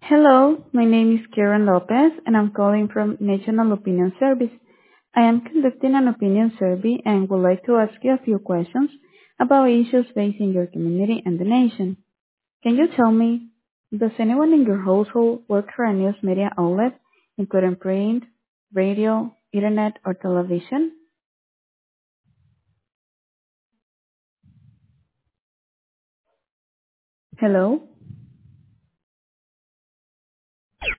Hello, my name is Karen Lopez and I'm calling from National Opinion Service. I am conducting an opinion survey and would like to ask you a few questions about issues facing your community and the nation. Can you tell me, does anyone in your household work for a news media outlet, including print, radio, internet, or television? Hello?